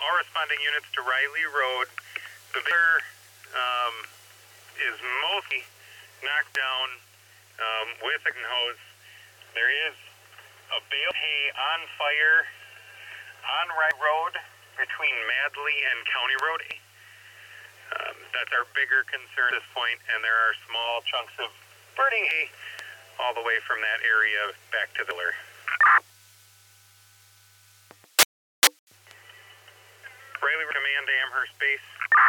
all responding units to Riley Road. The bear is mostly knocked down with a hose. There is a bale of hay on fire on Riley Road between Madley and County Road. That's our bigger concern at this point, and there are small chunks of burning hay all the way from that area back to the Miller. Riley Command to Amherst Base.